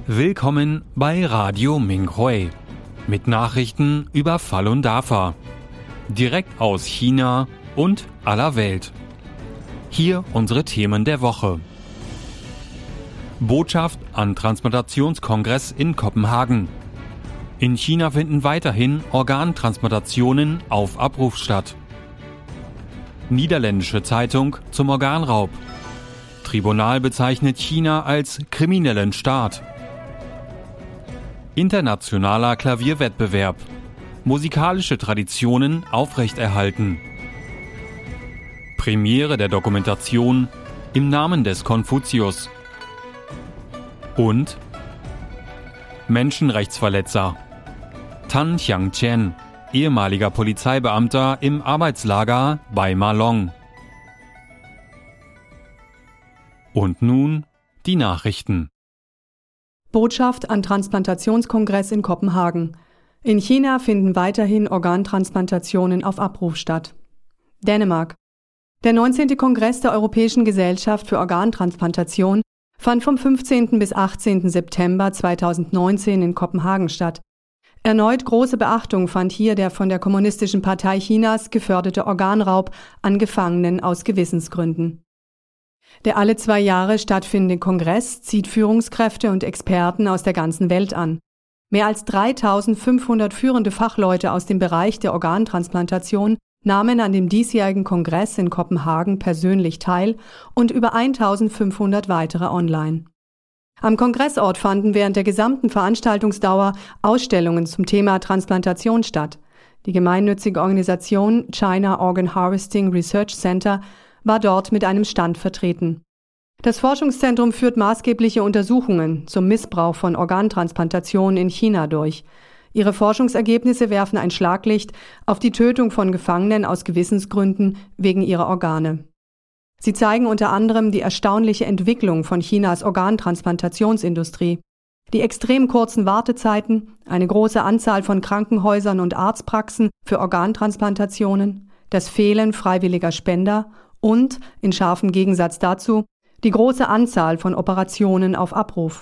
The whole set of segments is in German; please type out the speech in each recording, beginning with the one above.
Willkommen bei Radio Minhui mit Nachrichten über Falun Dafa. Direkt aus China und aller Welt. Hier unsere Themen der Woche. Botschaft an Transplantationskongress in Kopenhagen. In China finden weiterhin Organtransplantationen auf Abruf statt. Niederländische Zeitung zum Organraub. Tribunal bezeichnet China als kriminellen Staat. Internationaler Klavierwettbewerb. Musikalische Traditionen aufrechterhalten. Premiere der Dokumentation Im Namen des Konfuzius. Und Menschenrechtsverletzer. Tan Xiangqian, ehemaliger Polizeibeamter im Arbeitslager bei Ma Long. Und nun die Nachrichten. Botschaft an Transplantationskongress in Kopenhagen. In China finden weiterhin Organtransplantationen auf Abruf statt. Dänemark. Der 19. Kongress der Europäischen Gesellschaft für Organtransplantation fand vom 15. bis 18. September 2019 in Kopenhagen statt. Erneut große Beachtung fand hier der von der Kommunistischen Partei Chinas geförderte Organraub an Gefangenen aus Gewissensgründen. Der alle 2 Jahre stattfindende Kongress zieht Führungskräfte und Experten aus der ganzen Welt an. Mehr als 3.500 führende Fachleute aus dem Bereich der Organtransplantation nahmen an dem diesjährigen Kongress in Kopenhagen persönlich teil und über 1.500 weitere online. Am Kongressort fanden während der gesamten Veranstaltungsdauer Ausstellungen zum Thema Transplantation statt. Die gemeinnützige Organisation China Organ Harvesting Research Center war dort mit einem Stand vertreten. Das Forschungszentrum führt maßgebliche Untersuchungen zum Missbrauch von Organtransplantationen in China durch. Ihre Forschungsergebnisse werfen ein Schlaglicht auf die Tötung von Gefangenen aus Gewissensgründen wegen ihrer Organe. Sie zeigen unter anderem die erstaunliche Entwicklung von Chinas Organtransplantationsindustrie, die extrem kurzen Wartezeiten, eine große Anzahl von Krankenhäusern und Arztpraxen für Organtransplantationen, das Fehlen freiwilliger Spender und, in scharfem Gegensatz dazu, die große Anzahl von Operationen auf Abruf.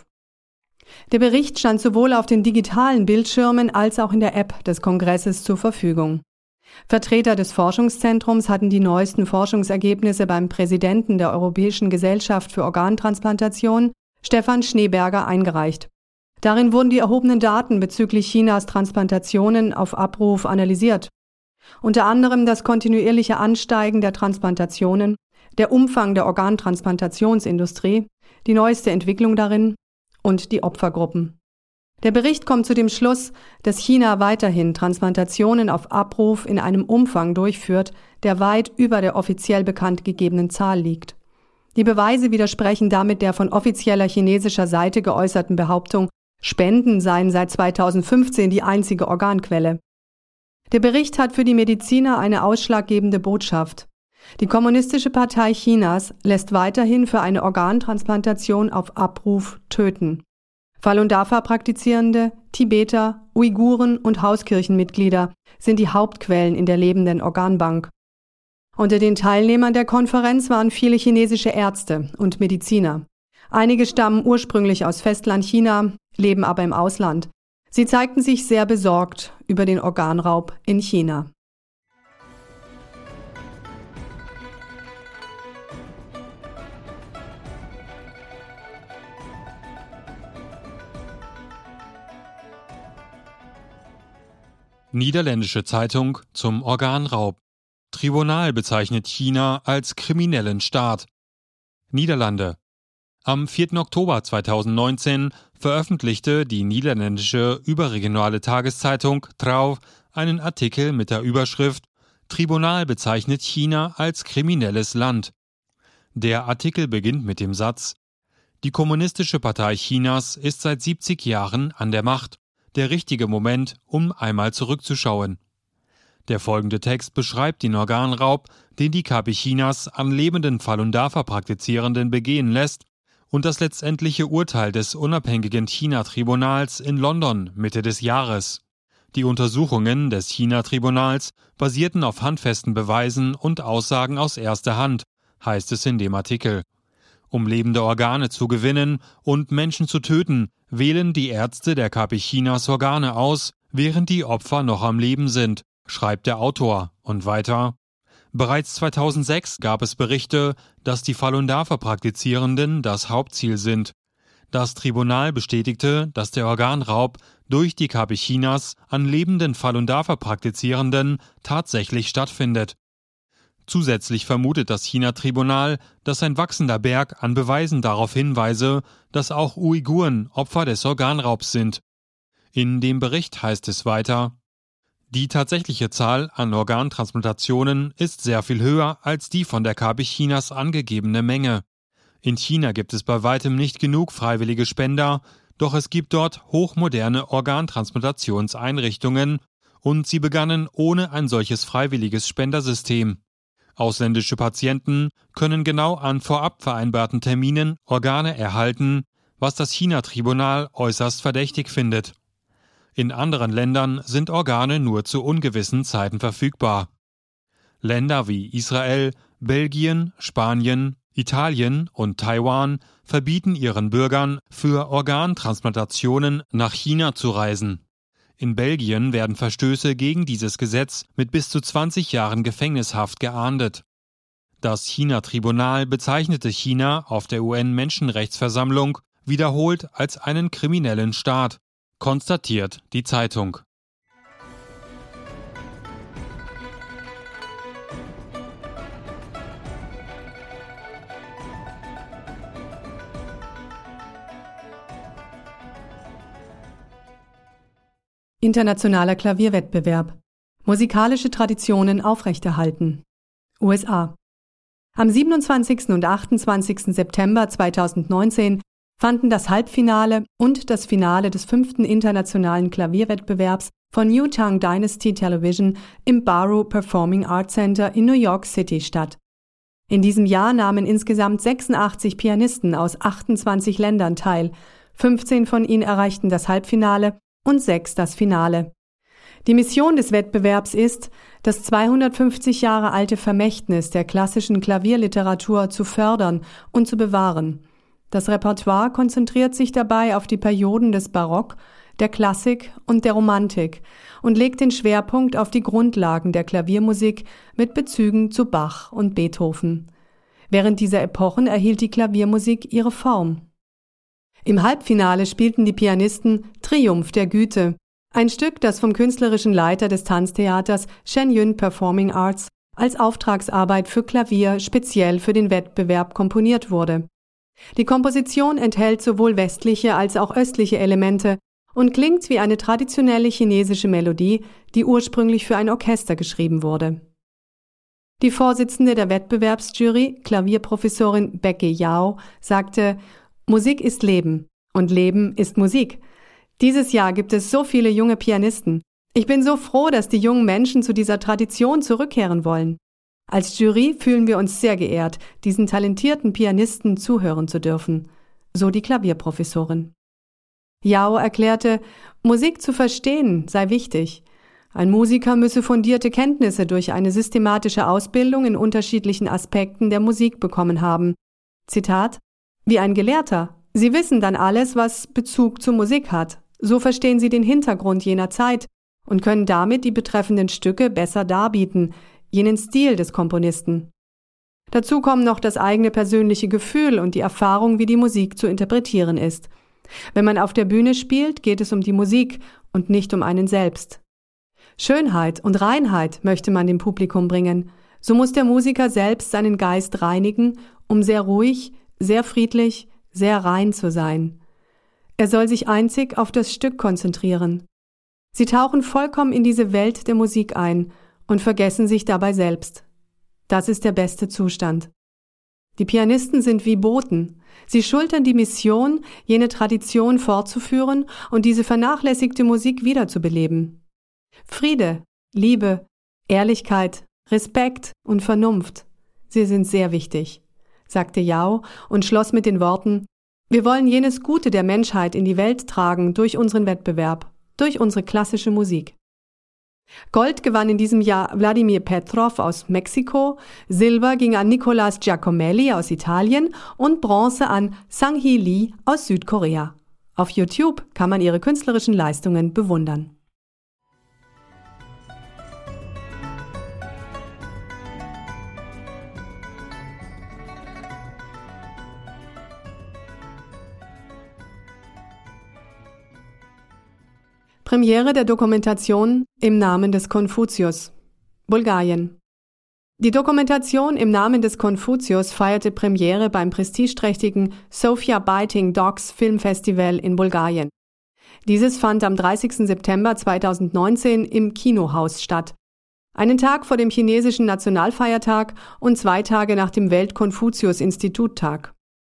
Der Bericht stand sowohl auf den digitalen Bildschirmen als auch in der App des Kongresses zur Verfügung. Vertreter des Forschungszentrums hatten die neuesten Forschungsergebnisse beim Präsidenten der Europäischen Gesellschaft für Organtransplantation, Stefan Schneeberger, eingereicht. Darin wurden die erhobenen Daten bezüglich Chinas Transplantationen auf Abruf analysiert. Unter anderem das kontinuierliche Ansteigen der Transplantationen, der Umfang der Organtransplantationsindustrie, die neueste Entwicklung darin und die Opfergruppen. Der Bericht kommt zu dem Schluss, dass China weiterhin Transplantationen auf Abruf in einem Umfang durchführt, der weit über der offiziell bekannt gegebenen Zahl liegt. Die Beweise widersprechen damit der von offizieller chinesischer Seite geäußerten Behauptung, Spenden seien seit 2015 die einzige Organquelle. Der Bericht hat für die Mediziner eine ausschlaggebende Botschaft. Die Kommunistische Partei Chinas lässt weiterhin für eine Organtransplantation auf Abruf töten. Falun Dafa-Praktizierende, Tibeter, Uiguren und Hauskirchenmitglieder sind die Hauptquellen in der lebenden Organbank. Unter den Teilnehmern der Konferenz waren viele chinesische Ärzte und Mediziner. Einige stammen ursprünglich aus Festlandchina, leben aber im Ausland. Sie zeigten sich sehr besorgt über den Organraub in China. Niederländische Zeitung zum Organraub. Tribunal bezeichnet China als kriminellen Staat. Niederlande. Am 4. Oktober 2019 veröffentlichte die niederländische überregionale Tageszeitung Trouw einen Artikel mit der Überschrift Tribunal bezeichnet China als kriminelles Land. Der Artikel beginnt mit dem Satz: Die Kommunistische Partei Chinas ist seit 70 Jahren an der Macht. Der richtige Moment, um einmal zurückzuschauen. Der folgende Text beschreibt den Organraub, den die KP Chinas an lebenden Falun Dafa-Praktizierenden begehen lässt, und das letztendliche Urteil des unabhängigen China-Tribunals in London Mitte des Jahres. Die Untersuchungen des China-Tribunals basierten auf handfesten Beweisen und Aussagen aus erster Hand, heißt es in dem Artikel. um lebende Organe zu gewinnen und Menschen zu töten, wählen die Ärzte der KP Chinas Organe aus, während die Opfer noch am Leben sind, schreibt der Autor. Und weiter: Bereits 2006 gab es Berichte, dass die Falun Dafa-Praktizierenden das Hauptziel sind. Das Tribunal bestätigte, dass der Organraub durch die KP Chinas an lebenden Falun Dafa-Praktizierenden tatsächlich stattfindet. Zusätzlich vermutet das China-Tribunal, dass ein wachsender Berg an Beweisen darauf hinweise, dass auch Uiguren Opfer des Organraubs sind. In dem Bericht heißt es weiter: Die tatsächliche Zahl an Organtransplantationen ist sehr viel höher als die von der KP Chinas angegebene Menge. In China gibt es bei weitem nicht genug freiwillige Spender, doch es gibt dort hochmoderne Organtransplantationseinrichtungen und sie begannen ohne ein solches freiwilliges Spendersystem. Ausländische Patienten können genau an vorab vereinbarten Terminen Organe erhalten, was das China-Tribunal äußerst verdächtig findet. In anderen Ländern sind Organe nur zu ungewissen Zeiten verfügbar. Länder wie Israel, Belgien, Spanien, Italien und Taiwan verbieten ihren Bürgern, für Organtransplantationen nach China zu reisen. In Belgien werden Verstöße gegen dieses Gesetz mit bis zu 20 Jahren Gefängnishaft geahndet. Das China-Tribunal bezeichnete China auf der UN-Menschenrechtsversammlung wiederholt als einen kriminellen Staat, konstatiert die Zeitung. Internationaler Klavierwettbewerb. Musikalische Traditionen aufrechterhalten. USA. Am 27. und 28. September 2019 fanden das Halbfinale und das Finale des 5. Internationalen Klavierwettbewerbs von New Tang Dynasty Television im Barrow Performing Arts Center in New York City statt. In diesem Jahr nahmen insgesamt 86 Pianisten aus 28 Ländern teil. 15 von ihnen erreichten das Halbfinale und 6 das Finale. Die Mission des Wettbewerbs ist, das 250 Jahre alte Vermächtnis der klassischen Klavierliteratur zu fördern und zu bewahren. Das Repertoire konzentriert sich dabei auf die Perioden des Barock, der Klassik und der Romantik und legt den Schwerpunkt auf die Grundlagen der Klaviermusik mit Bezügen zu Bach und Beethoven. Während dieser Epochen erhielt die Klaviermusik ihre Form. Im Halbfinale spielten die Pianisten Triumph der Güte, ein Stück, das vom künstlerischen Leiter des Tanztheaters Shen Yun Performing Arts als Auftragsarbeit für Klavier speziell für den Wettbewerb komponiert wurde. Die Komposition enthält sowohl westliche als auch östliche Elemente und klingt wie eine traditionelle chinesische Melodie, die ursprünglich für ein Orchester geschrieben wurde. Die Vorsitzende der Wettbewerbsjury, Klavierprofessorin Becky Yao, sagte: Musik ist Leben und Leben ist Musik. Dieses Jahr gibt es so viele junge Pianisten. Ich bin so froh, dass die jungen Menschen zu dieser Tradition zurückkehren wollen. Als Jury fühlen wir uns sehr geehrt, diesen talentierten Pianisten zuhören zu dürfen, so die Klavierprofessorin. Yao erklärte, Musik zu verstehen sei wichtig. Ein Musiker müsse fundierte Kenntnisse durch eine systematische Ausbildung in unterschiedlichen Aspekten der Musik bekommen haben. Zitat: Wie ein Gelehrter. Sie wissen dann alles, was Bezug zur Musik hat. So verstehen Sie den Hintergrund jener Zeit und können damit die betreffenden Stücke besser darbieten, jenen Stil des Komponisten. Dazu kommen noch das eigene persönliche Gefühl und die Erfahrung, wie die Musik zu interpretieren ist. Wenn man auf der Bühne spielt, geht es um die Musik und nicht um einen selbst. Schönheit und Reinheit möchte man dem Publikum bringen. So muss der Musiker selbst seinen Geist reinigen, um sehr ruhig, sehr friedlich, sehr rein zu sein. Er soll sich einzig auf das Stück konzentrieren. Sie tauchen vollkommen in diese Welt der Musik ein und vergessen sich dabei selbst. Das ist der beste Zustand. Die Pianisten sind wie Boten. Sie schultern die Mission, jene Tradition fortzuführen und diese vernachlässigte Musik wiederzubeleben. Friede, Liebe, Ehrlichkeit, Respekt und Vernunft, sie sind sehr wichtig, sagte Yao und schloss mit den Worten: Wir wollen jenes Gute der Menschheit in die Welt tragen durch unseren Wettbewerb, durch unsere klassische Musik. Gold gewann in diesem Jahr Wladimir Petrov aus Mexiko, Silber ging an Nicolas Giacomelli aus Italien und Bronze an Sang-Hee Lee aus Südkorea. Auf YouTube kann man ihre künstlerischen Leistungen bewundern. Premiere der Dokumentation Im Namen des Konfuzius, Bulgarien. Die Dokumentation Im Namen des Konfuzius feierte Premiere beim prestigeträchtigen Sofia Biting Docs Filmfestival in Bulgarien. Dieses fand am 30. September 2019 im Kinohaus statt. Einen Tag vor dem chinesischen Nationalfeiertag und 2 Tage nach dem Welt-Konfuzius-Institut-Tag.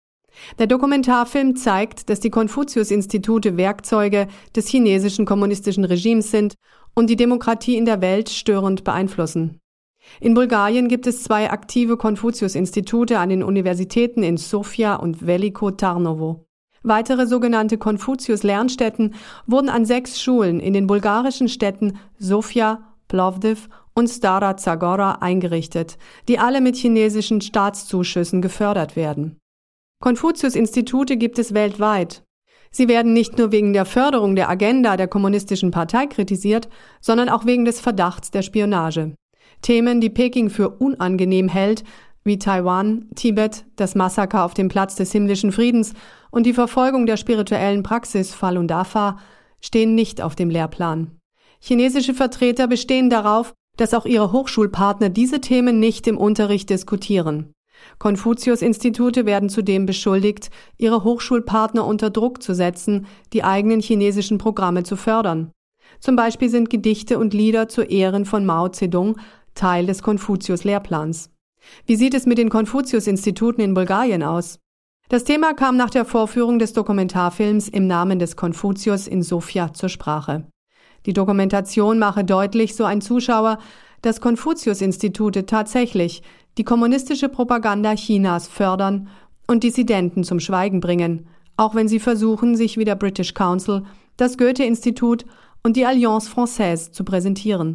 Der Dokumentarfilm zeigt, dass die Konfuzius-Institute Werkzeuge des chinesischen kommunistischen Regimes sind und die Demokratie in der Welt störend beeinflussen. In Bulgarien gibt es 2 aktive Konfuzius-Institute an den Universitäten in Sofia und Veliko Tarnovo. Weitere sogenannte Konfuzius-Lernstätten wurden an 6 Schulen in den bulgarischen Städten Sofia, Plovdiv und Stara Zagora eingerichtet, die alle mit chinesischen Staatszuschüssen gefördert werden. Konfuzius-Institute gibt es weltweit. Sie werden nicht nur wegen der Förderung der Agenda der Kommunistischen Partei kritisiert, sondern auch wegen des Verdachts der Spionage. Themen, die Peking für unangenehm hält, wie Taiwan, Tibet, das Massaker auf dem Platz des himmlischen Friedens und die Verfolgung der spirituellen Praxis Falun Dafa, stehen nicht auf dem Lehrplan. Chinesische Vertreter bestehen darauf, dass auch ihre Hochschulpartner diese Themen nicht im Unterricht diskutieren. Konfuzius-Institute werden zudem beschuldigt, ihre Hochschulpartner unter Druck zu setzen, die eigenen chinesischen Programme zu fördern. Zum Beispiel sind Gedichte und Lieder zu Ehren von Mao Zedong Teil des Konfuzius-Lehrplans. Wie sieht es mit den Konfuzius-Instituten in Bulgarien aus? Das Thema kam nach der Vorführung des Dokumentarfilms Im Namen des Konfuzius in Sofia zur Sprache. Die Dokumentation mache deutlich, so ein Zuschauer, dass Konfuzius-Institute tatsächlich die kommunistische Propaganda Chinas fördern und Dissidenten zum Schweigen bringen, auch wenn sie versuchen, sich wie der British Council, das Goethe-Institut und die Alliance Française zu präsentieren.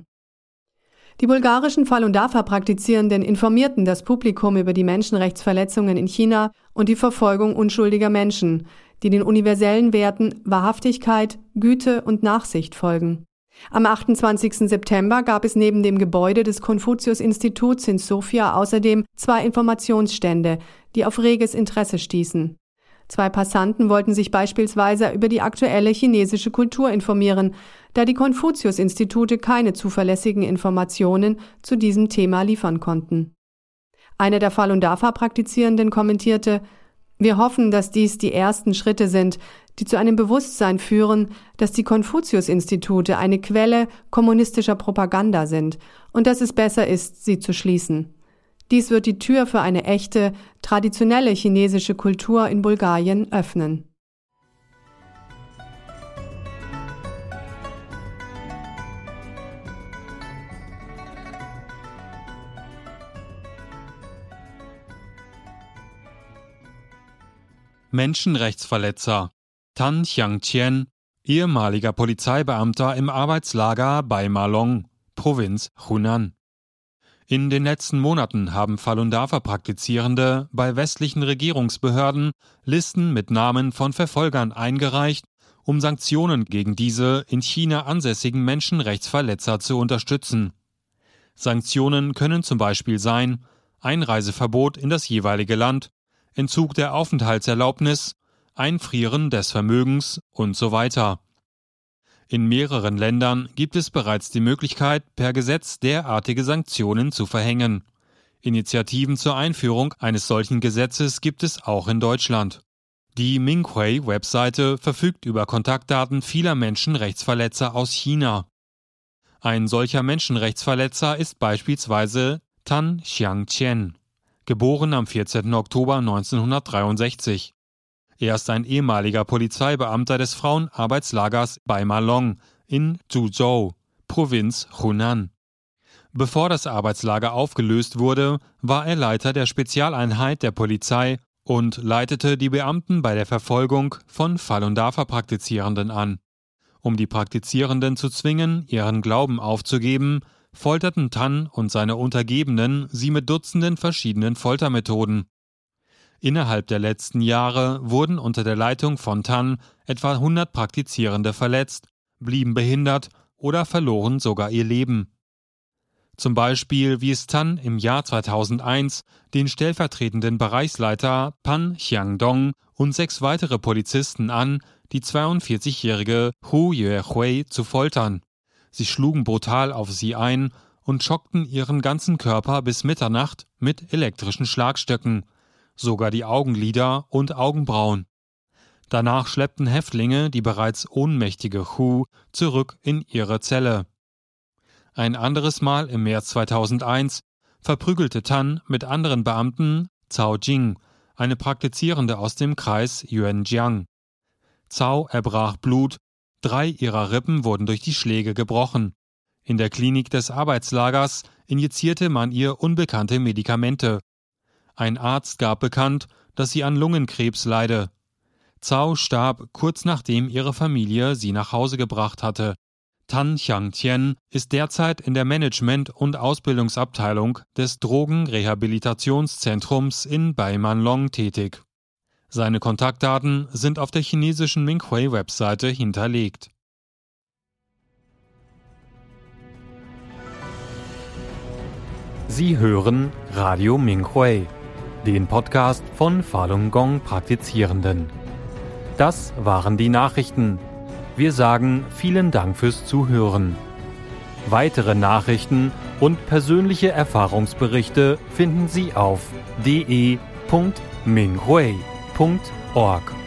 Die bulgarischen Falun Dafa-Praktizierenden informierten das Publikum über die Menschenrechtsverletzungen in China und die Verfolgung unschuldiger Menschen, die den universellen Werten Wahrhaftigkeit, Güte und Nachsicht folgen. Am 28. September gab es neben dem Gebäude des Konfuzius-Instituts in Sofia außerdem 2 Informationsstände, die auf reges Interesse stießen. 2 Passanten wollten sich beispielsweise über die aktuelle chinesische Kultur informieren, da die Konfuzius-Institute keine zuverlässigen Informationen zu diesem Thema liefern konnten. Einer der Falun Dafa-Praktizierenden kommentierte: Wir hoffen, dass dies die ersten Schritte sind, die zu einem Bewusstsein führen, dass die Konfuzius-Institute eine Quelle kommunistischer Propaganda sind und dass es besser ist, sie zu schließen. Dies wird die Tür für eine echte, traditionelle chinesische Kultur in Bulgarien öffnen. Menschenrechtsverletzer Tan Xiangqian, ehemaliger Polizeibeamter im Arbeitslager bei Malong, Provinz Hunan. In den letzten Monaten haben Falun Dafa-Praktizierende bei westlichen Regierungsbehörden Listen mit Namen von Verfolgern eingereicht, um Sanktionen gegen diese in China ansässigen Menschenrechtsverletzer zu unterstützen. Sanktionen können zum Beispiel sein: Einreiseverbot in das jeweilige Land, Entzug der Aufenthaltserlaubnis, Einfrieren des Vermögens und so weiter. In mehreren Ländern gibt es bereits die Möglichkeit, per Gesetz derartige Sanktionen zu verhängen. Initiativen zur Einführung eines solchen Gesetzes gibt es auch in Deutschland. Die Minghui-Webseite verfügt über Kontaktdaten vieler Menschenrechtsverletzer aus China. Ein solcher Menschenrechtsverletzer ist beispielsweise Tan Xiangqian, geboren am 14. Oktober 1963. Er ist ein ehemaliger Polizeibeamter des Frauenarbeitslagers bei Malong in Zhuzhou, Provinz Hunan. Bevor das Arbeitslager aufgelöst wurde, war er Leiter der Spezialeinheit der Polizei und leitete die Beamten bei der Verfolgung von Falun Dafa-Praktizierenden an. Um die Praktizierenden zu zwingen, ihren Glauben aufzugeben, folterten Tan und seine Untergebenen sie mit Dutzenden verschiedenen Foltermethoden. Innerhalb der letzten Jahre wurden unter der Leitung von Tan etwa 100 Praktizierende verletzt, blieben behindert oder verloren sogar ihr Leben. Zum Beispiel wies Tan im Jahr 2001 den stellvertretenden Bereichsleiter Pan Xiangdong und 6 weitere Polizisten an, die 42-jährige Hu Yuehui zu foltern. Sie schlugen brutal auf sie ein und schockten ihren ganzen Körper bis Mitternacht mit elektrischen Schlagstöcken, sogar die Augenlider und Augenbrauen. Danach schleppten Häftlinge die bereits ohnmächtige Hu zurück in ihre Zelle. Ein anderes Mal im März 2001 verprügelte Tan mit anderen Beamten Cao Jing, eine Praktizierende aus dem Kreis Yuanjiang. Cao erbrach Blut, 3 ihrer Rippen wurden durch die Schläge gebrochen. In der Klinik des Arbeitslagers injizierte man ihr unbekannte Medikamente. Ein Arzt gab bekannt, dass sie an Lungenkrebs leide. Cao starb kurz nachdem ihre Familie sie nach Hause gebracht hatte. Tan Xiangtian ist derzeit in der Management- und Ausbildungsabteilung des Drogenrehabilitationszentrums in Baimanlong tätig. Seine Kontaktdaten sind auf der chinesischen Minghui-Webseite hinterlegt. Sie hören Radio Minghui, den Podcast von Falun Gong Praktizierenden. Das waren die Nachrichten. Wir sagen vielen Dank fürs Zuhören. Weitere Nachrichten und persönliche Erfahrungsberichte finden Sie auf de.minghui.org.